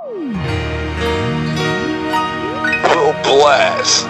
Full blast.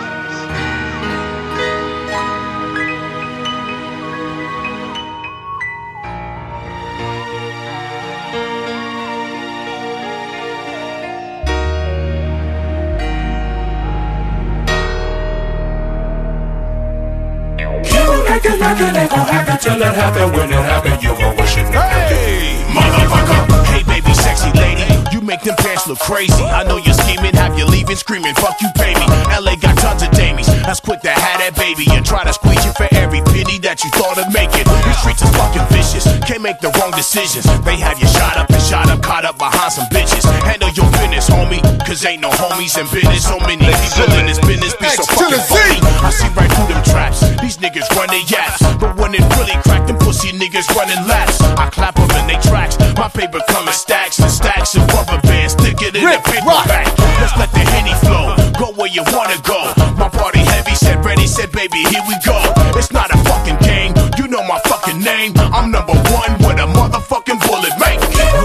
Like it ain't gon' happen till it happen. When it happen, you gon' wish it never did. Motherfucker. Hey baby, sexy lady, you make them pants look crazy. I know you're scheming, have you leaving screaming, fuck you baby. LA got tons of damies, that's quick to have that baby and try to squeeze you for every penny that you thought of making. The streets is fucking vicious, can't make the wrong decisions. They have you shot up, caught up behind some bitches. Handle your business, homie, cause ain't no homies in business. So many people in this business be so fucking funny. I see right through them traps, these niggas run their yaps, but when it really crack, them pussy niggas running laps. I clap them in they tracks, my paper come in stacks and stacks of rubber bands, stick it in the paper bag. Let's let the Henny flow, go where you wanna go. My party heavy, said ready, said baby, here we go. It's not a fucking game, you know my fucking name. I'm number one with a motherfucking bullet, mate.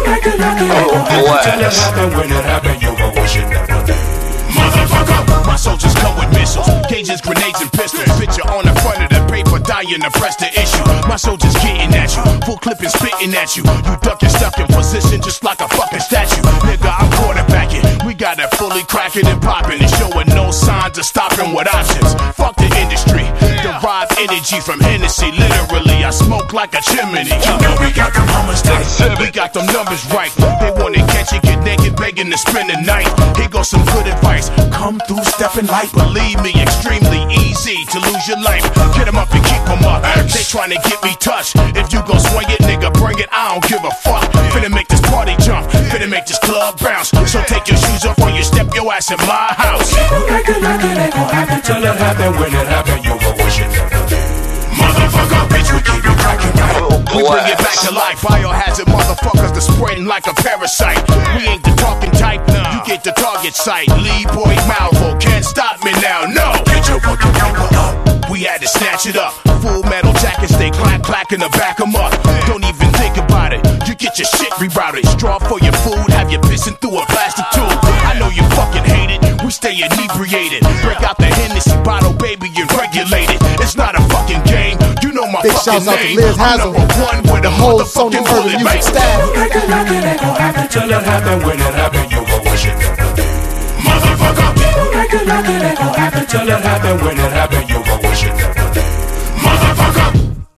Till it happen, when it happen, you gon' wish it never did. Motherfucker, my soldiers come with missiles, gauges, grenades, and pistols. Picture on the front of the paper, dying to press the issue. My soldiers getting at you, full clip and spitting at you. You ducking, stuck in position just like a fucking statue. Nigga, I'm quarterbacking, we got it fully cracking and popping and showing no signs of stopping with options. Fuck the industry, derive energy from Hennessy. Literally, I smoke like a chimney. You know we got them hummers tight, we got them numbers right. They wanna catch you, get naked, begging to spend the night. Here goes some good advice, come through stepping light. Believe me, extremely easy to lose your life. Get them up and keep them up, they trying to get me touched. If you gon' swing it, nigga, bring it, I don't give a fuck. Finna make this party jump, finna make this club bounce. So take your shoes off when you step your ass in my house. Like it ain't gon' happen till it happen. When it happen, you gon' wish it never did. Motherfucker, bitch, we keep it cracking right. We bring it back to life. Biohazard motherfuckers that spreading like a parasite. We ain't the talking type, you get the target sight. Lead boy Malvo, can't stop me now, no. Get your fucking paper up. We had to snatch it up. Full metal jackets, they clacking to back 'em up. Don't even think about it, you get your shit rerouted. Straw for your food, have you pissing through a plastic tube. I know you fucking hate it, we stay inebriated. Break out the Hennessy bottle, baby, and regulate it. It's not a fucking game, you know my Big fucking shouts out to name. Liz I'm Hazel, number one with the a whole Sony motherfucking Urban bullet, Music mate. staff. Like it ain't gon' happen till it happen. When it happen, you gon' wish it never did. Motherfucker. Like it ain't gon' happen till it happen. When it happen,